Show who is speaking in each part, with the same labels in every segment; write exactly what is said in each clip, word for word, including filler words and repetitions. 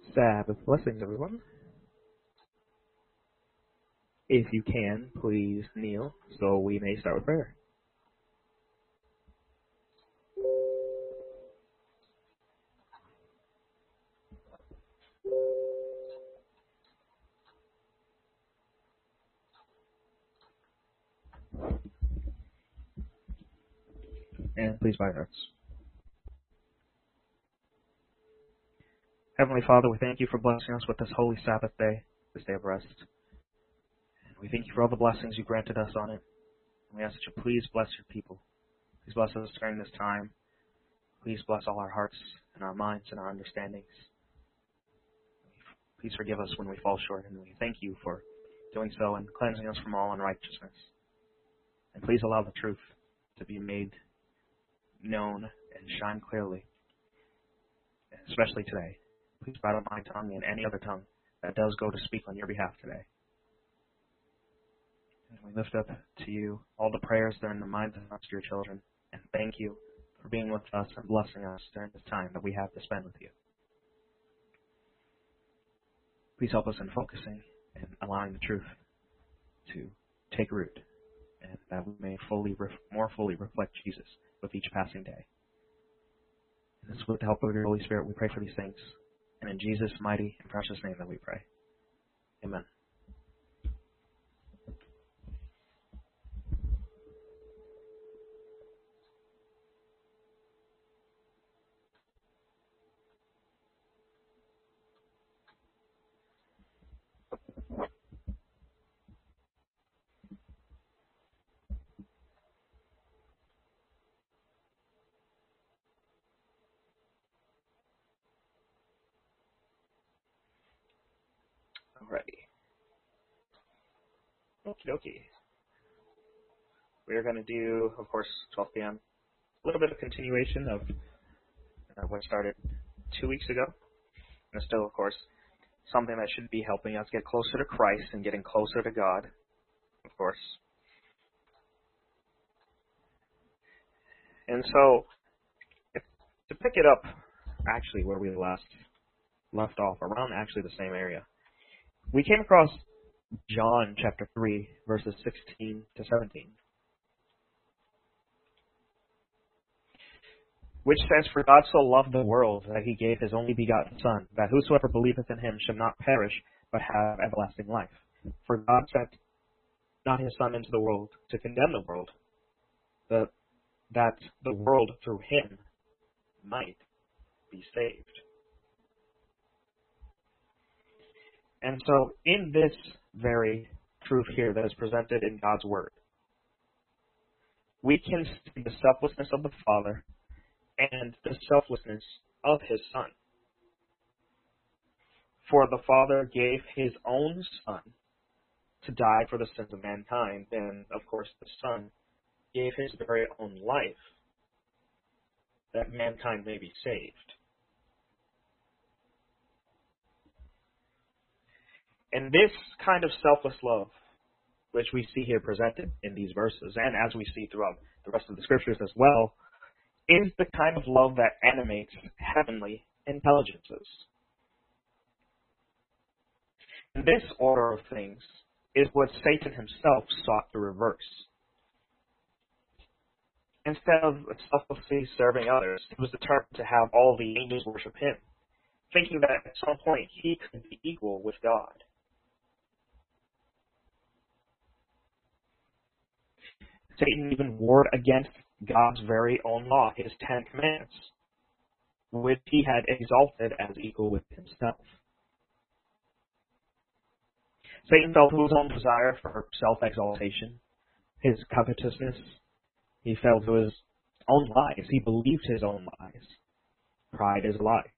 Speaker 1: Sabbath blessings, everyone. If you can, please kneel so we may start with prayer. And please bow your hearts. Heavenly Father, we thank you for blessing us with this holy Sabbath day, this day of rest. And we thank you for all the blessings you granted us on it. And we ask that you please bless your people. Please bless us during this time. Please bless all our hearts and our minds and our understandings. Please forgive us when we fall short, and we thank you for doing so and cleansing us from all unrighteousness. And please allow the truth to be made known and shine clearly, especially today. Please bridle my tongue and any other tongue that does go to speak on your behalf today. And we lift up to you all the prayers that are in the minds of us, your children, and thank you for being with us and blessing us during this time that we have to spend with you. Please help us in focusing and allowing the truth to take root, and that we may fully, more fully reflect Jesus with each passing day. And this with the help of your Holy Spirit, we pray for these things. And in Jesus' mighty and precious name that we pray. Amen. Alrighty. Okie dokie. We are going to do, of course, twelve p.m. A little bit of continuation of uh, what started two weeks ago. And still, of course, something that should be helping us get closer to Christ and getting closer to God, of course. And so, if, to pick it up, actually, where we last left off, around actually the same area, we came across John chapter three, verses sixteen to seventeen, which says, "For God so loved the world that he gave his only begotten Son, that whosoever believeth in him should not perish, but have everlasting life. For God sent not his Son into the world to condemn the world, but that the world through him might be saved." And so, in this very truth here that is presented in God's Word, we can see the selflessness of the Father and the selflessness of his Son. For the Father gave his own Son to die for the sins of mankind, and of course the Son gave his very own life that mankind may be saved. And this kind of selfless love, which we see here presented in these verses, and as we see throughout the rest of the Scriptures as well, is the kind of love that animates heavenly intelligences. And this order of things is what Satan himself sought to reverse. Instead of selflessly serving others, he was determined to have all the angels worship him, thinking that at some point he could be equal with God. Satan even warred against God's very own law, his Ten Commandments, which he had exalted as equal with himself. Satan fell to his own desire for self-exaltation, his covetousness. He fell to his own lies. He believed his own lies. Pride is a lie.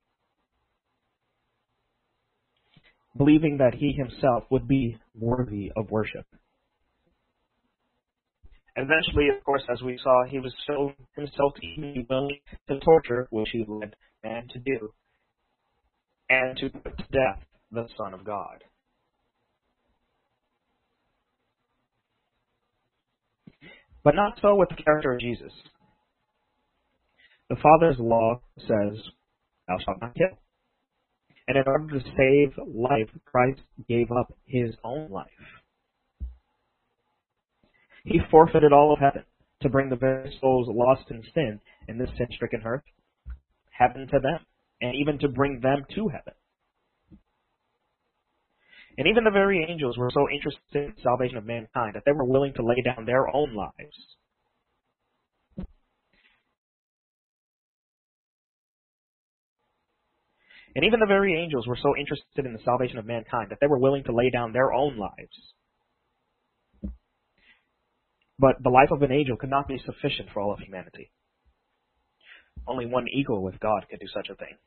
Speaker 1: Believing that he himself would be worthy of worship. Eventually, of course, as we saw, he was shown himself to be willing to torture, which he led man to do, and to put to death the Son of God. But not so with the character of Jesus. The Father's law says, "Thou shalt not kill." And in order to save life, Christ gave up his own life. He forfeited all of heaven to bring the very souls lost in sin in this sin-stricken earth, heaven to them, and even to bring them to heaven. And even the very angels were so interested in the salvation of mankind that they were willing to lay down their own lives. And even the very angels were so interested in the salvation of mankind that they were willing to lay down their own lives. But the life of an angel could not be sufficient for all of humanity. Only one equal with God could do such a thing.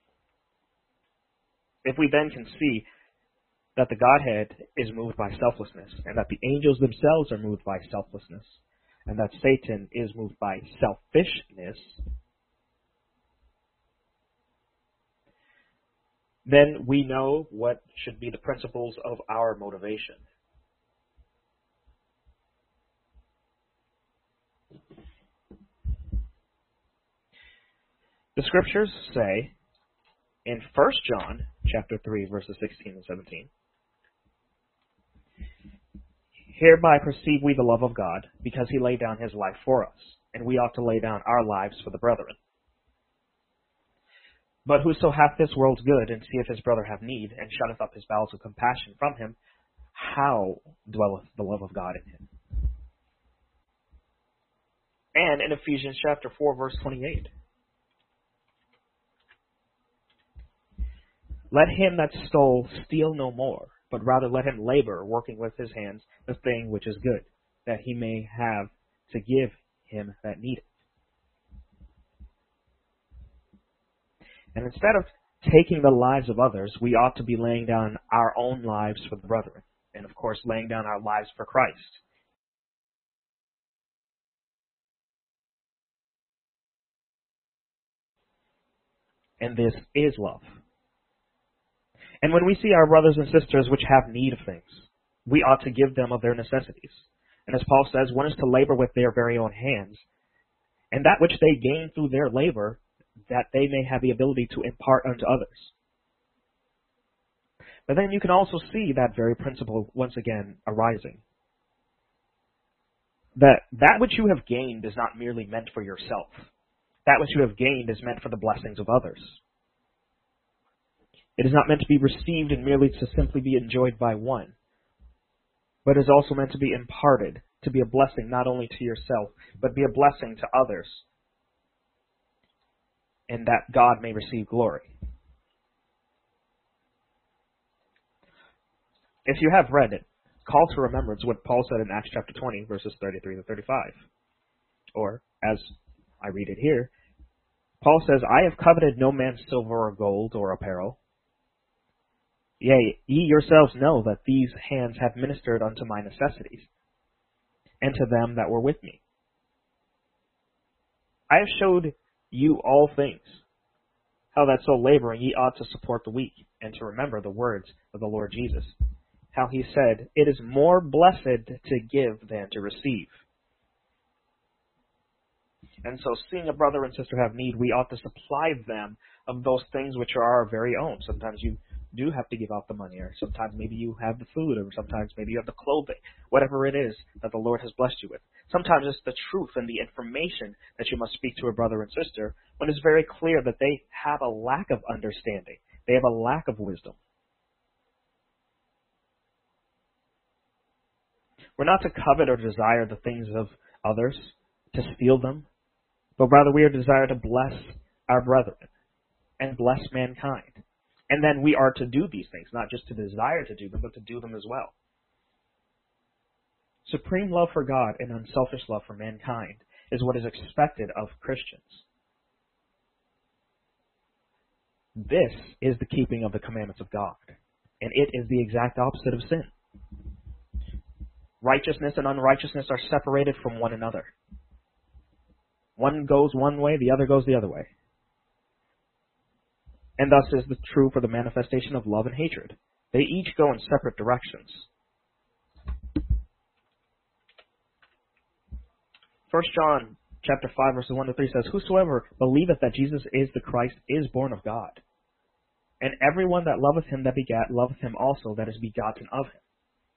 Speaker 1: If we then can see that the Godhead is moved by selflessness, and that the angels themselves are moved by selflessness, and that Satan is moved by selfishness, then we know what should be the principles of our motivation. The scriptures say in First John chapter three, verses sixteen and seventeen, "Hereby perceive we the love of God, because he laid down his life for us, and we ought to lay down our lives for the brethren. But whoso hath this world's good, and seeth his brother have need, and shutteth up his bowels of compassion from him, how dwelleth the love of God in him?" And in Ephesians chapter four, verse twenty-eight, "Let him that stole steal no more, but rather let him labor, working with his hands the thing which is good, that he may have to give him that needeth." And instead of taking the lives of others, we ought to be laying down our own lives for the brethren, and of course laying down our lives for Christ. And this is love. And when we see our brothers and sisters which have need of things, we ought to give them of their necessities. And as Paul says, one is to labor with their very own hands, and that which they gain through their labor, that they may have the ability to impart unto others. But then you can also see that very principle once again arising. That that which you have gained is not merely meant for yourself. That which you have gained is meant for the blessings of others. It is not meant to be received and merely to simply be enjoyed by one, but is also meant to be imparted, to be a blessing not only to yourself, but be a blessing to others, and that God may receive glory. If you have read it, call to remembrance what Paul said in Acts chapter twenty, verses thirty-three to thirty-five. Or, as I read it here, Paul says, "I have coveted no man's silver or gold or apparel. Yea, ye yourselves know that these hands have ministered unto my necessities, and to them that were with me. I have showed you all things, how that so laboring ye ought to support the weak, and to remember the words of the Lord Jesus, how he said, It is more blessed to give than to receive." And so, seeing a brother and sister have need, we ought to supply them of those things which are our very own. Sometimes you do have to give out the money, or sometimes maybe you have the food, or sometimes maybe you have the clothing, whatever it is that the Lord has blessed you with. Sometimes it's the truth and the information that you must speak to a brother and sister when it's very clear that they have a lack of understanding. They have a lack of wisdom. We're not to covet or desire the things of others, to steal them, but rather we are desired to bless our brethren and bless mankind. And then we are to do these things, not just to desire to do them, but to do them as well. Supreme love for God and unselfish love for mankind is what is expected of Christians. This is the keeping of the commandments of God, and it is the exact opposite of sin. Righteousness and unrighteousness are separated from one another. One goes one way, the other goes the other way. And thus is the true for the manifestation of love and hatred. They each go in separate directions. First John chapter five, verses one to three says, "Whosoever believeth that Jesus is the Christ is born of God. And everyone that loveth him that begat loveth him also that is begotten of him.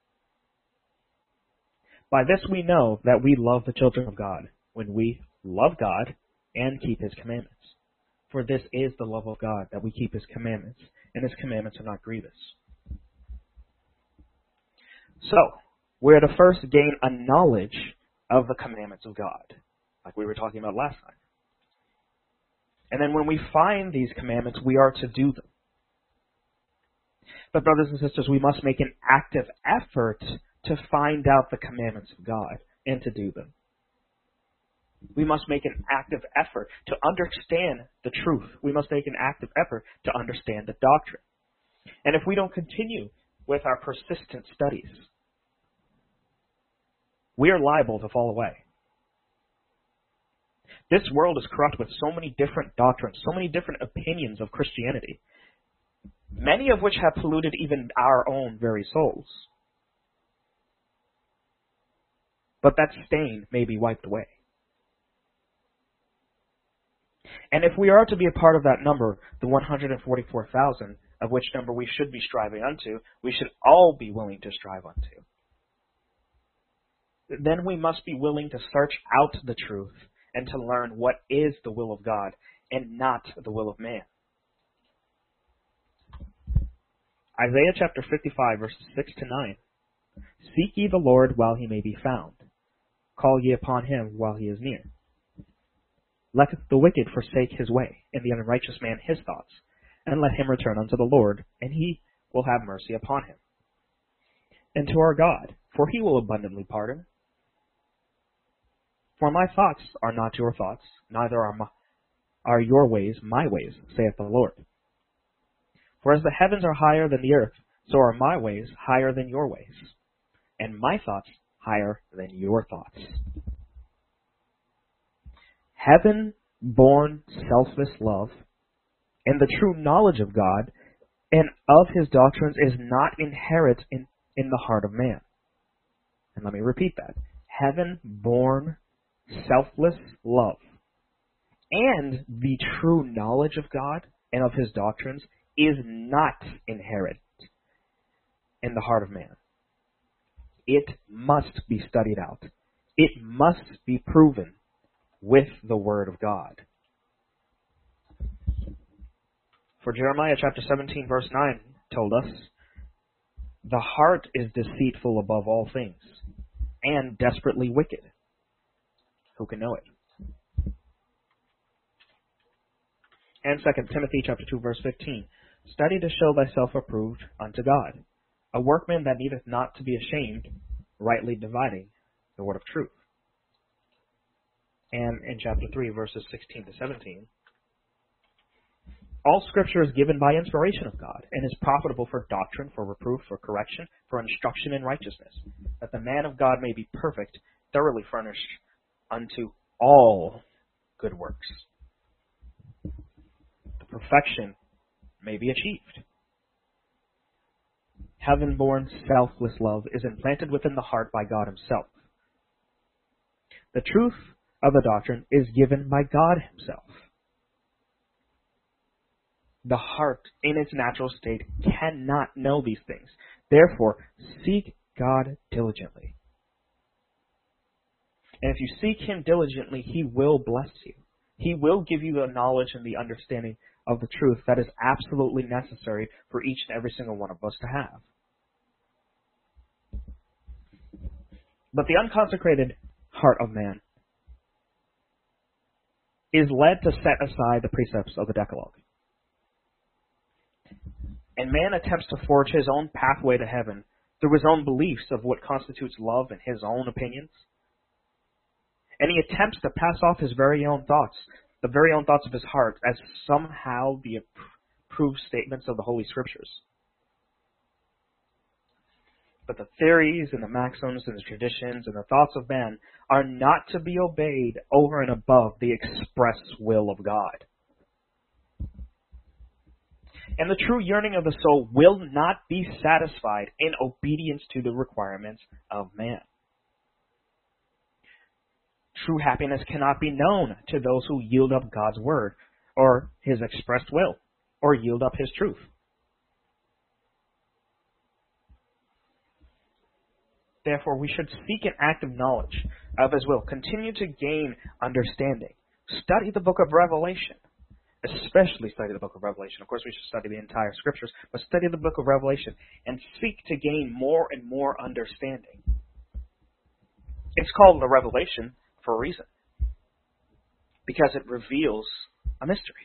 Speaker 1: By this we know that we love the children of God, when we love God and keep his commandments. For this is the love of God, that we keep his commandments, and his commandments are not grievous. So, we're to first gain a knowledge of the commandments of God, like we were talking about last time. And then when we find these commandments, we are to do them. But brothers and sisters, we must make an active effort to find out the commandments of God and to do them. We must make an active effort to understand the truth. We must make an active effort to understand the doctrine. And if we don't continue with our persistent studies, we are liable to fall away. This world is corrupt with so many different doctrines, so many different opinions of Christianity, many of which have polluted even our own very souls. But that stain may be wiped away. And if we are to be a part of that number, the one hundred forty-four thousand, of which number we should be striving unto, we should all be willing to strive unto. Then we must be willing to search out the truth and to learn what is the will of God and not the will of man. Isaiah chapter fifty-five, verses six to nine. Seek ye the Lord while he may be found. Call ye upon him while he is near. Let the wicked forsake his way, and the unrighteous man his thoughts, and let him return unto the Lord, and he will have mercy upon him. And to our God, for he will abundantly pardon. For my thoughts are not your thoughts, neither are, my, are your ways my ways, saith the Lord. For as the heavens are higher than the earth, so are my ways higher than your ways, and my thoughts higher than your thoughts. Heaven-born selfless love and the true knowledge of God and of his doctrines is not inherent in, in the heart of man. And let me repeat that. Heaven-born selfless love and the true knowledge of God and of his doctrines is not inherent in the heart of man. It must be studied out. It must be proven with the Word of God. For Jeremiah chapter seventeen, verse nine told us, the heart is deceitful above all things, and desperately wicked. Who can know it? And Second Timothy chapter two, verse fifteen, study to show thyself approved unto God, a workman that needeth not to be ashamed, rightly dividing the word of truth. And in chapter three, verses sixteen to seventeen, all Scripture is given by inspiration of God, and is profitable for doctrine, for reproof, for correction, for instruction in righteousness, that the man of God may be perfect, thoroughly furnished unto all good works. The perfection may be achieved. Heaven-born, selfless love is implanted within the heart by God himself. The truth of the doctrine is given by God himself. The heart, in its natural state, cannot know these things. Therefore, seek God diligently. And if you seek him diligently, he will bless you. He will give you the knowledge and the understanding of the truth that is absolutely necessary for each and every single one of us to have. But the unconsecrated heart of man is led to set aside the precepts of the Decalogue. And man attempts to forge his own pathway to heaven through his own beliefs of what constitutes love and his own opinions. And he attempts to pass off his very own thoughts, the very own thoughts of his heart, as somehow the approved statements of the Holy Scriptures. But the theories and the maxims and the traditions and the thoughts of man are not to be obeyed over and above the express will of God. And the true yearning of the soul will not be satisfied in obedience to the requirements of man. True happiness cannot be known to those who yield up God's word or his expressed will. or yield up his truth. Therefore, we should seek an active knowledge of his will. Continue to gain understanding. Study the book of Revelation. Especially study the book of Revelation. Of course, we should study the entire scriptures, but study the book of Revelation and seek to gain more and more understanding. It's called the Revelation for a reason, because it reveals a mystery.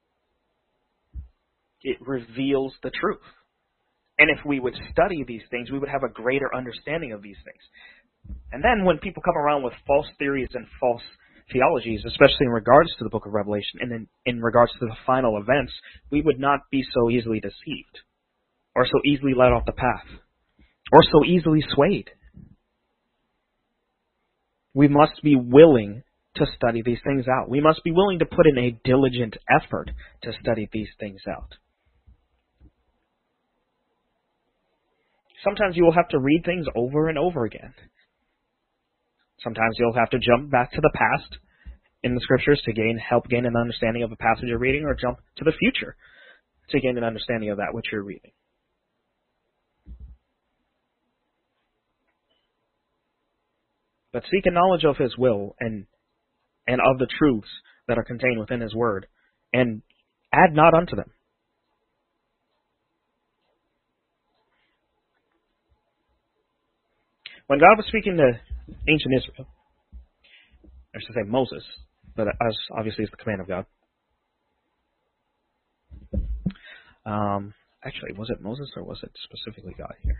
Speaker 1: It reveals the truth. And if we would study these things, we would have a greater understanding of these things. And then when people come around with false theories and false theologies, especially in regards to the book of Revelation and in, in regards to the final events, we would not be so easily deceived or so easily led off the path or so easily swayed. We must be willing to study these things out. We must be willing to put in a diligent effort to study these things out. Sometimes you will have to read things over and over again. Sometimes you'll have to jump back to the past in the scriptures to gain help gain an understanding of a passage you're reading, or jump to the future to gain an understanding of that which you're reading. But seek a knowledge of his will and and of the truths that are contained within his word, and add not unto them. When God was speaking to ancient Israel, I should say Moses, but as obviously is the command of God. Um, actually, was it Moses or was it specifically God here?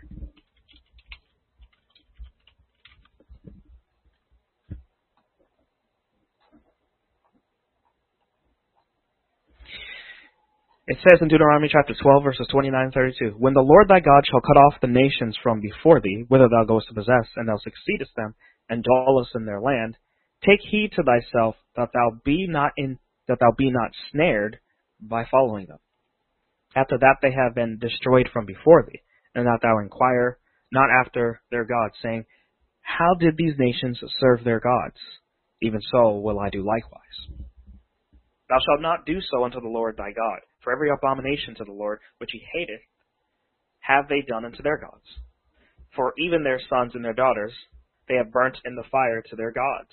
Speaker 1: It says in Deuteronomy chapter twelve, verses twenty-nine and thirty-two, When the Lord thy God shall cut off the nations from before thee, whither thou goest to possess, and thou succeedest them, and dwellest in their land, take heed to thyself that thou be not in that thou be not snared by following them. After that they have been destroyed from before thee, and that thou inquire not after their gods, saying, How did these nations serve their gods? Even so will I do likewise. Thou shalt not do so unto the Lord thy God, for every abomination to the Lord which he hateth have they done unto their gods. For even their sons and their daughters they have burnt in the fire to their gods.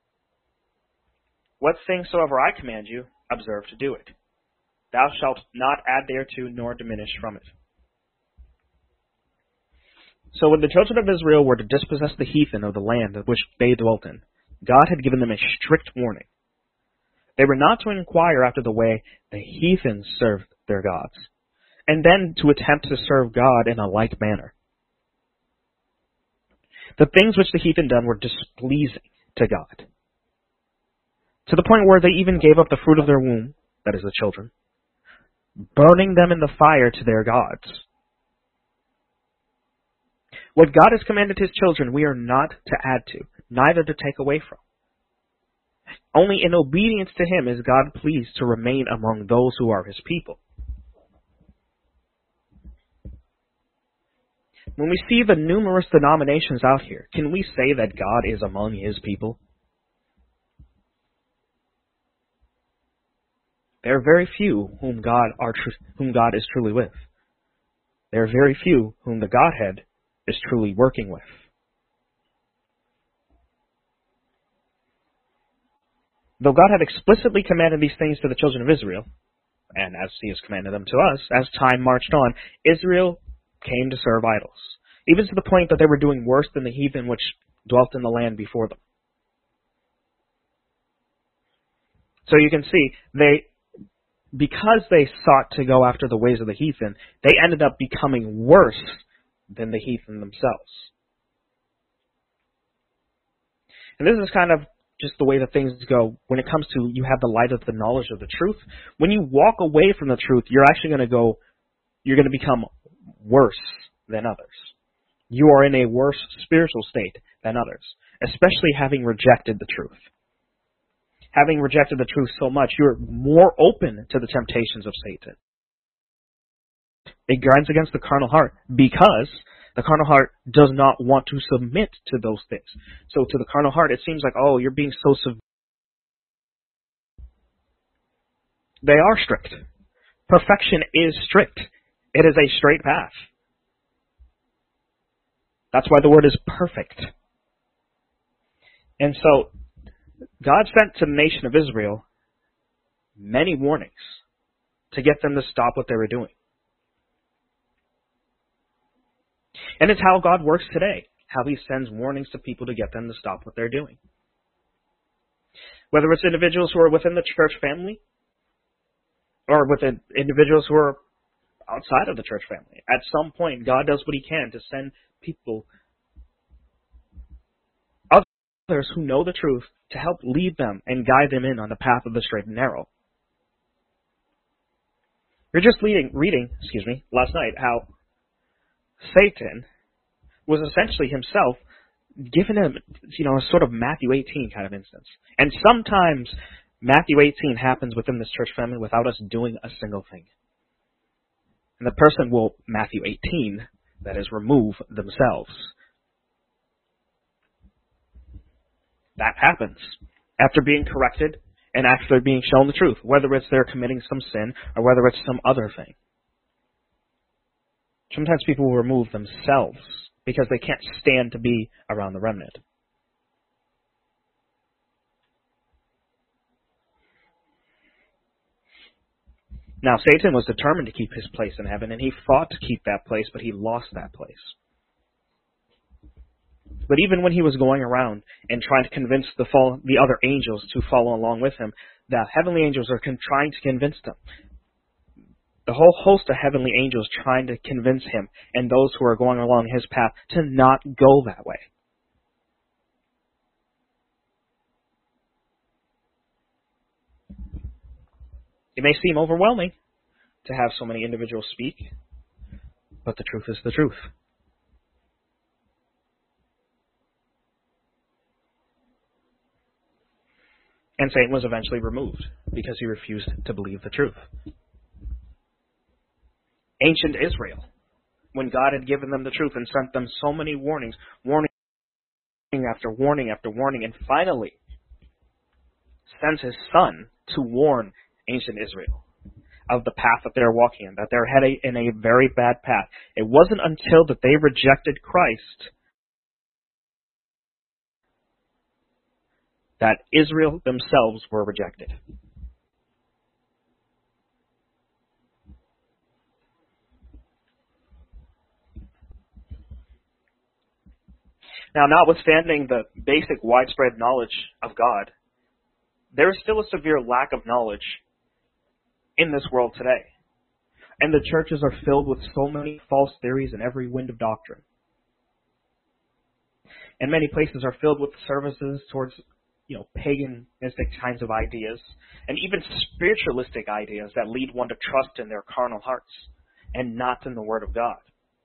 Speaker 1: What things soever I command you, observe to do it. Thou shalt not add thereto nor diminish from it. So when the children of Israel were to dispossess the heathen of the land of which they dwelt in, God had given them a strict warning. They were not to inquire after the way the heathens served their gods, and then to attempt to serve God in a like manner. The things which the heathen done were displeasing to God, to the point where they even gave up the fruit of their womb, that is the children, burning them in the fire to their gods. What God has commanded his children, we are not to add to, neither to take away from. Only in obedience to him is God pleased to remain among those who are his people. When we see the numerous denominations out here, can we say that God is among his people? There are very few whom God are tr- whom God is truly with. There are very few whom the Godhead is truly working with. Though God had explicitly commanded these things to the children of Israel, and as he has commanded them to us, as time marched on, Israel came to serve idols, even to the point that they were doing worse than the heathen which dwelt in the land before them. So you can see, they, because they sought to go after the ways of the heathen, they ended up becoming worse than the heathen themselves. And this is kind of just the way that things go when it comes to you have the light of the knowledge of the truth. When you walk away from the truth, you're actually going to go, you're going to become worse than others. You are in a worse spiritual state than others, especially having rejected the truth. Having rejected the truth so much, you're more open to the temptations of Satan. It grinds against the carnal heart because the carnal heart does not want to submit to those things. So to the carnal heart, it seems like, oh, you're being so severe. They are strict. Perfection is strict. It is a straight path. That's why the word is perfect. And so, God sent to the nation of Israel many warnings to get them to stop what they were doing. And it's how God works today, how He sends warnings to people to get them to stop what they're doing. Whether it's individuals who are within the church family or within individuals who are outside of the church family. At some point, God does what He can to send people, others who know the truth, to help lead them and guide them in on the path of the straight and narrow. We're just leading, reading, excuse me, last night how Satan was essentially himself given him, you know, a sort of Matthew eighteen kind of instance. And sometimes Matthew eighteen happens within this church family without us doing a single thing. And the person will, Matthew eighteen, that is, remove themselves. That happens after being corrected and after being shown the truth, whether it's they're committing some sin or whether it's some other thing. Sometimes people will remove themselves because they can't stand to be around the remnant. Now, Satan was determined to keep his place in heaven, and he fought to keep that place, but he lost that place. But even when he was going around and trying to convince the fall, the other angels to follow along with him, the heavenly angels are con- trying to convince them. The whole host of heavenly angels trying to convince him and those who are going along his path to not go that way. It may seem overwhelming to have so many individuals speak, but the truth is the truth. And Satan was eventually removed because he refused to believe the truth. Ancient Israel, when God had given them the truth and sent them so many warnings, warning after warning after warning, and finally sends His Son to warn ancient Israel of the path that they're walking in, that they're heading in a very bad path. It wasn't until that they rejected Christ that Israel themselves were rejected. Now, notwithstanding the basic widespread knowledge of God, there is still a severe lack of knowledge in this world today. And the churches are filled with so many false theories and every wind of doctrine. And many places are filled with services towards, you know, paganistic kinds of ideas, and even spiritualistic ideas that lead one to trust in their carnal hearts and not in the Word of God.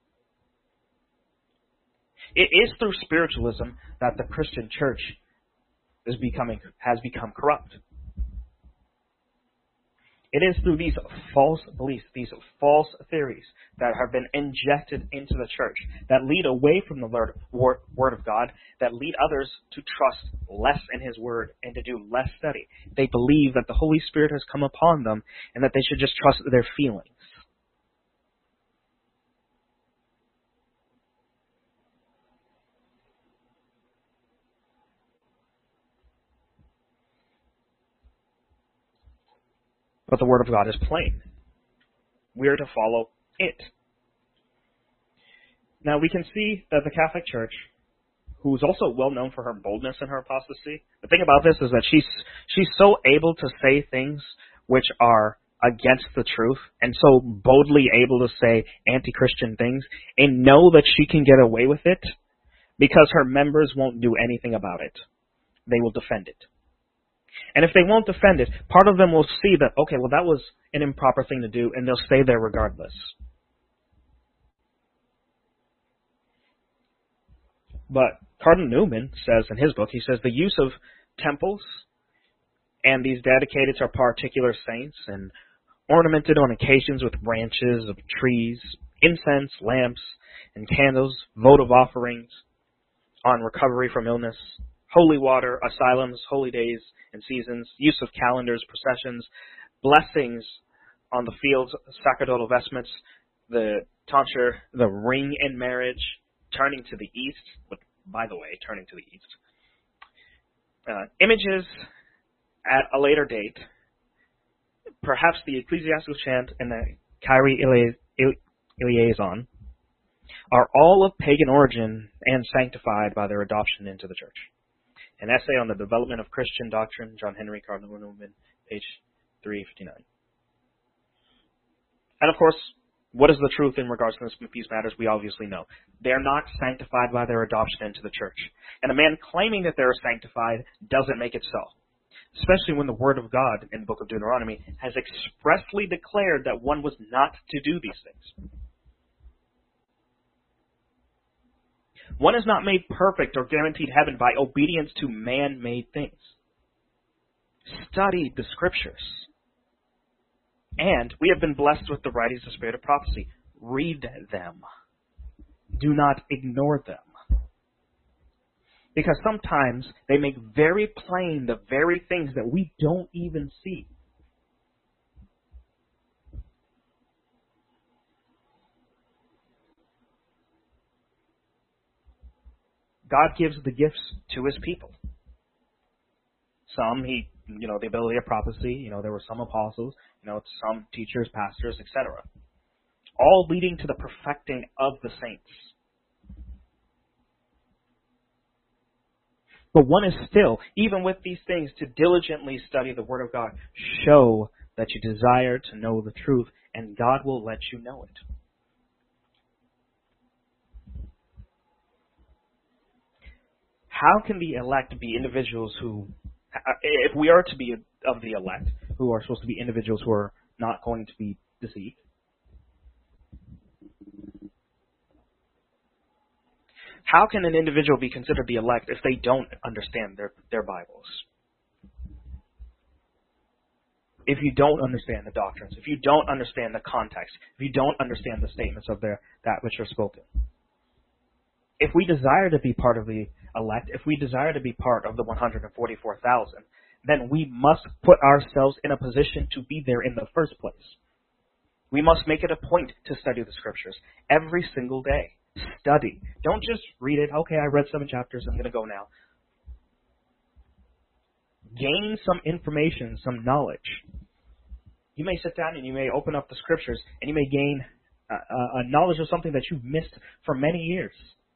Speaker 1: It is through spiritualism that the Christian church is becoming has become corrupt. It is through these false beliefs, these false theories that have been injected into the church that lead away from the Word of God, that lead others to trust less in His Word and to do less study. They believe that the Holy Spirit has come upon them and that they should just trust their feelings. But the Word of God is plain. We are to follow it. Now we can see that the Catholic Church, who is also well known for her boldness and her apostasy, the thing about this is that she's she's so able to say things which are against the truth, and so boldly able to say anti-Christian things, and know that she can get away with it because her members won't do anything about it. They will defend it. And if they won't defend it, part of them will see that, okay, well, that was an improper thing to do, and they'll stay there regardless. But Cardinal Newman says in his book, he says the use of temples and these dedicated to particular saints and ornamented on occasions with branches of trees, incense, lamps, and candles, votive offerings on recovery from illness, holy water, asylums, holy days and seasons, use of calendars, processions, blessings on the fields, sacerdotal vestments, the tonsure, the ring in marriage, turning to the east, but by the way, turning to the east. Uh, images at a later date, perhaps the ecclesiastical chant and the Kyrie eleison, are all of pagan origin and sanctified by their adoption into the church. An essay on the development of Christian doctrine, John Henry Cardinal Newman, page three fifty-nine. And of course, what is the truth in regards to these matters? We obviously know. They are not sanctified by their adoption into the church. And a man claiming that they are sanctified doesn't make it so. Especially when the Word of God in the book of Deuteronomy has expressly declared that one was not to do these things. One is not made perfect or guaranteed heaven by obedience to man-made things. Study the Scriptures. And we have been blessed with the writings of the Spirit of prophecy. Read them. Do not ignore them. Because sometimes they make very plain the very things that we don't even see. God gives the gifts to His people. Some, He, you know, the ability of prophecy, you know, there were some apostles, you know, some teachers, pastors, et cetera. All leading to the perfecting of the saints. But one is still, even with these things, to diligently study the Word of God. Show that you desire to know the truth, and God will let you know it. How can the elect be individuals who, if we are to be of the elect, who are supposed to be individuals who are not going to be deceived? How can an individual be considered the elect if they don't understand their, their Bibles? If you don't understand the doctrines, if you don't understand the context, if you don't understand the statements of their that which are spoken. If we desire to be part of the elect, if we desire to be part of the one hundred forty-four thousand, then we must put ourselves in a position to be there in the first place. We must make it a point to study the Scriptures every single day. Study. Don't just read it. Okay, I read seven chapters. I'm going to go now. Gain some information, some knowledge. You may sit down and you may open up the Scriptures and you may gain a, a knowledge of something that you've missed for many years.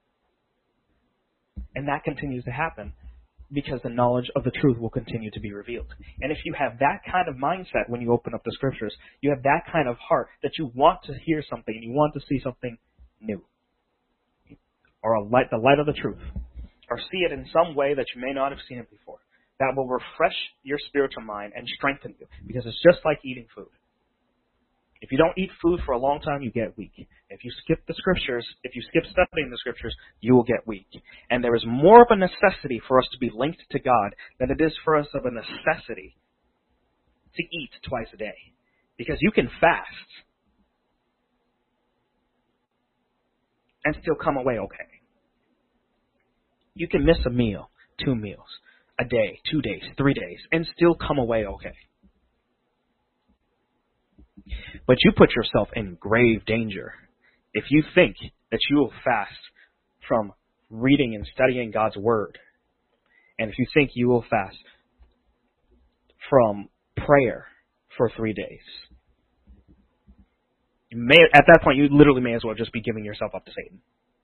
Speaker 1: And that continues to happen because the knowledge of the truth will continue to be revealed. And if you have that kind of mindset when you open up the Scriptures, you have that kind of heart that you want to hear something and you want to see something new. Or a light, the light of the truth. Or see it in some way that you may not have seen it before. That will refresh your spiritual mind and strengthen you. Because it's just like eating food. If you don't eat food for a long time, you get weak. If you skip the Scriptures, if you skip studying the Scriptures, you will get weak. And there is more of a necessity for us to be linked to God than it is for us of a necessity to eat twice a day. Because you can fast and still come away okay. You can miss a meal, two meals, a day, two days, three days, and still come away okay. But you put yourself in grave danger if you think that you will fast from reading and studying God's Word. And if you think you will fast from prayer for three days. You may, at that point, you literally may as well just be giving yourself up to Satan.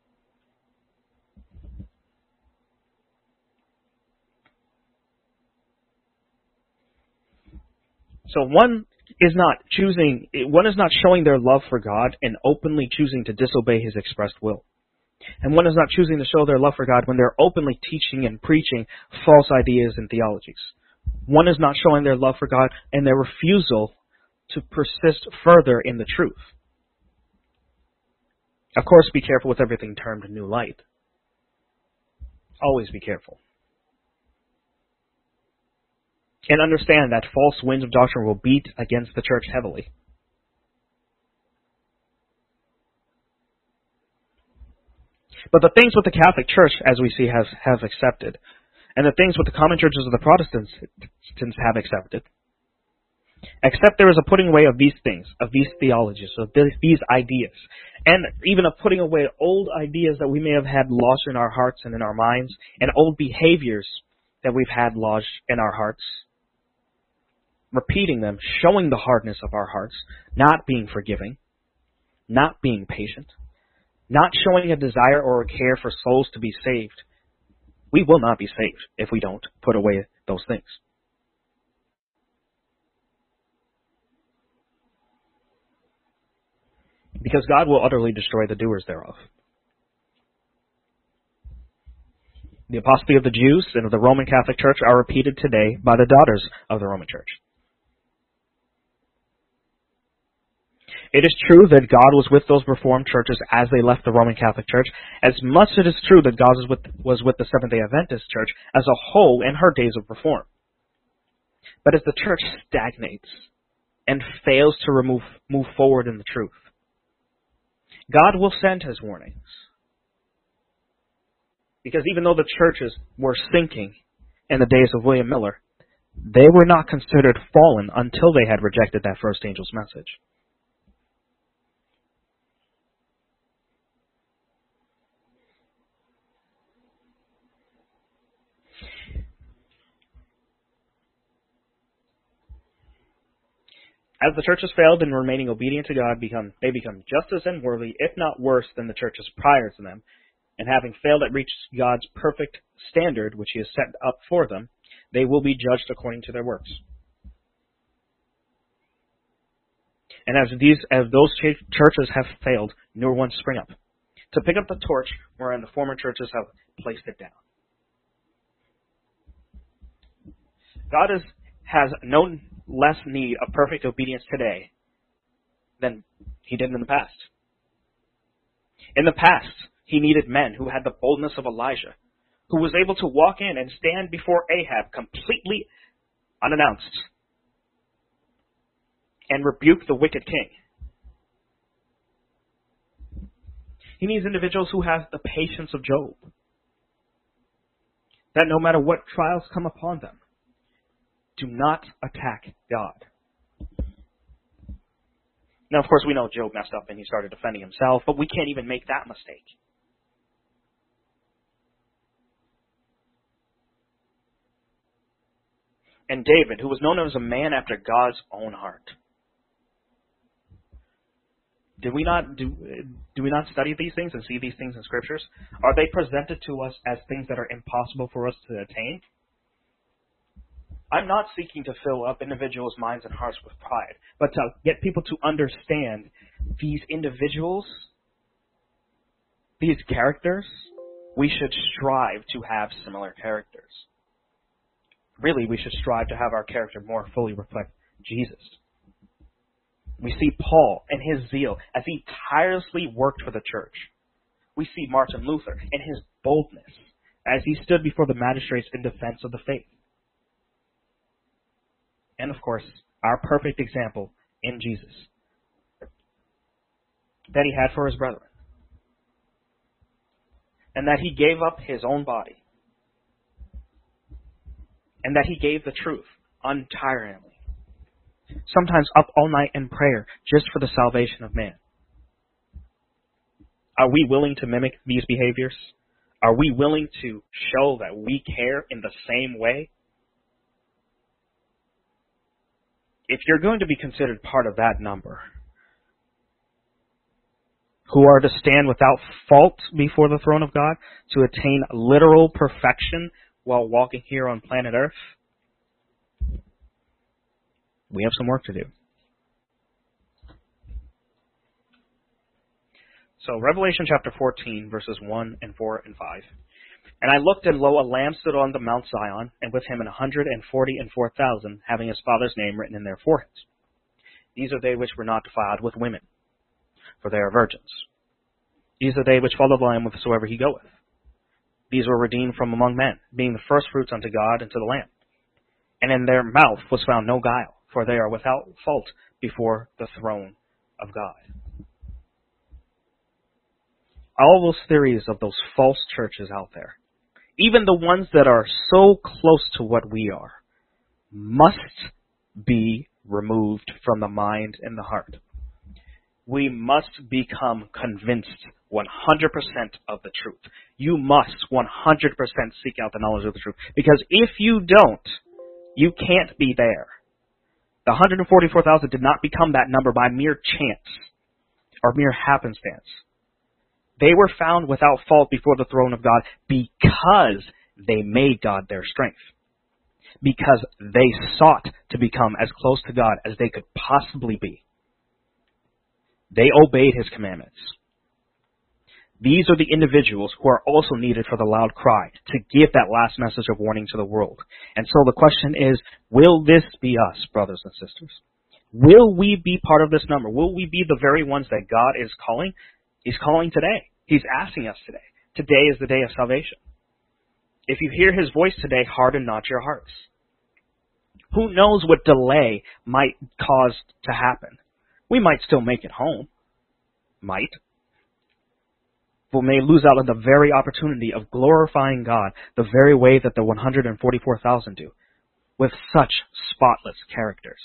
Speaker 1: So one is not choosing, one is not showing their love for God and openly choosing to disobey His expressed will. And one is not choosing to show their love for God when they're openly teaching and preaching false ideas and theologies. One is not showing their love for God and their refusal to persist further in the truth. Of course, be careful with everything termed new light. Always be careful. And understand that false winds of doctrine will beat against the church heavily. But the things with the Catholic Church, as we see, have, have accepted, and the things with the common churches of the Protestants have accepted, Except there is a putting away of these things, of these theologies, of these ideas, and even a putting away old ideas that we may have had lodged in our hearts and in our minds, and old behaviors that we've had lodged in our hearts. Repeating them, showing the hardness of our hearts, not being forgiving, not being patient, not showing a desire or a care for souls to be saved. We will not be saved if we don't put away those things. Because God will utterly destroy the doers thereof. The apostasy of the Jews and of the Roman Catholic Church are repeated today by the daughters of the Roman Church. It is true that God was with those Reformed churches as they left the Roman Catholic Church, as much as it is true that God was with, was with the Seventh-day Adventist Church as a whole in her days of reform. But as the church stagnates and fails to remove, move forward in the truth, God will send His warnings. Because even though the churches were sinking in the days of William Miller, they were not considered fallen until they had rejected that first angel's message. As the churches failed in remaining obedient to God, become, they become just as unworthy, if not worse, than the churches prior to them. And having failed to reach God's perfect standard, which He has set up for them, they will be judged according to their works. And as these, as those churches have failed, newer ones spring up to pick up the torch wherein the former churches have placed it down. God is, has no less need of perfect obedience today than He did in the past. In the past, He needed men who had the boldness of Elijah, who was able to walk in and stand before Ahab completely unannounced and rebuke the wicked king. He needs individuals who have the patience of Job, that no matter what trials come upon them, do not attack God. Now, of course, we know Job messed up and he started defending himself, but we can't even make that mistake. And David, who was known as a man after God's own heart. Did we not do, do we not study these things and see these things in Scriptures? Are they presented to us as things that are impossible for us to attain? I'm not seeking to fill up individuals' minds and hearts with pride, but to get people to understand these individuals, these characters, we should strive to have similar characters. Really, we should strive to have our character more fully reflect Jesus. We see Paul and his zeal as he tirelessly worked for the church. We see Martin Luther and his boldness as he stood before the magistrates in defense of the faith. And, of course, our perfect example in Jesus that He had for His brethren. And that He gave up His own body. And that He gave the truth untiringly. Sometimes up all night in prayer just for the salvation of man. Are we willing to mimic these behaviors? Are we willing to show that we care in the same way? If you're going to be considered part of that number, who are to stand without fault before the throne of God, to attain literal perfection while walking here on planet Earth, we have some work to do. So, Revelation chapter fourteen, verses one and four and five. And I looked, and lo, a Lamb stood on the Mount Zion, and with him an hundred and forty and four thousand, having his Father's name written in their foreheads. These are they which were not defiled with women, for they are virgins. These are they which follow the Lamb whithersoever he goeth. These were redeemed from among men, being the firstfruits unto God and to the Lamb. And in their mouth was found no guile, for they are without fault before the throne of God. All those theories of those false churches out there, even the ones that are so close to what we are, must be removed from the mind and the heart. We must become convinced one hundred percent of the truth. You must one hundred percent seek out the knowledge of the truth. Because if you don't, you can't be there. The one hundred forty-four thousand did not become that number by mere chance or mere happenstance. They were found without fault before the throne of God because they made God their strength. Because they sought to become as close to God as they could possibly be. They obeyed His commandments. These are the individuals who are also needed for the loud cry to give that last message of warning to the world. And so the question is, will this be us, brothers and sisters? Will we be part of this number? Will we be the very ones that God is calling? He's calling today. He's asking us today. Today is the day of salvation. If you hear His voice today, harden not your hearts. Who knows what delay might cause to happen? We might still make it home. Might. But may lose out on the very opportunity of glorifying God the very way that the one hundred forty-four thousand do, with such spotless characters.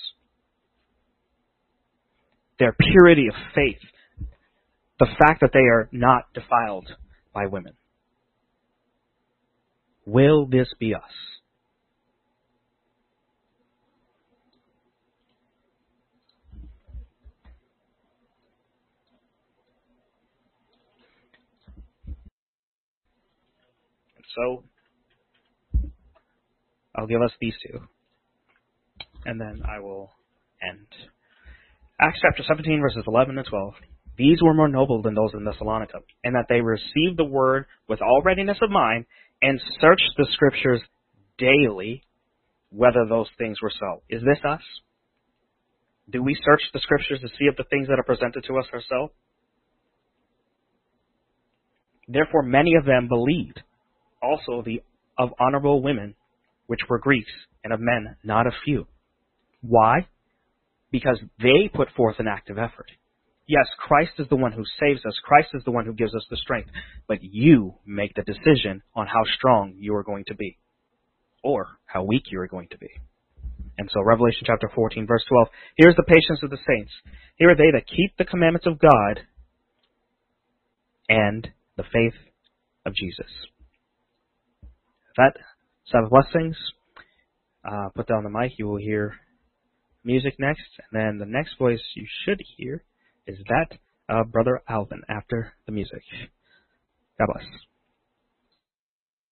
Speaker 1: Their purity of faith, the fact that they are not defiled by women. Will this be us? So, I'll give us these two, and then I will end. Acts chapter seventeen, verses eleven and twelve. These were more noble than those in Thessalonica, in that they received the word with all readiness of mind, and searched the Scriptures daily, whether those things were so. Is this us? Do we search the Scriptures to see if the things that are presented to us are so? Therefore, many of them believed. Also the of honorable women, which were Greeks, and of men, not a few. Why? Because they put forth an active effort. Yes, Christ is the one who saves us. Christ is the one who gives us the strength. But you make the decision on how strong you are going to be, or how weak you are going to be. And so Revelation chapter fourteen, verse twelve, here's the patience of the saints. Here are they that keep the commandments of God and the faith of Jesus. That Sabbath blessings. Uh, put down the mic. You will hear music next. And then the next voice you should hear is that of Brother Alvin after the music. God bless.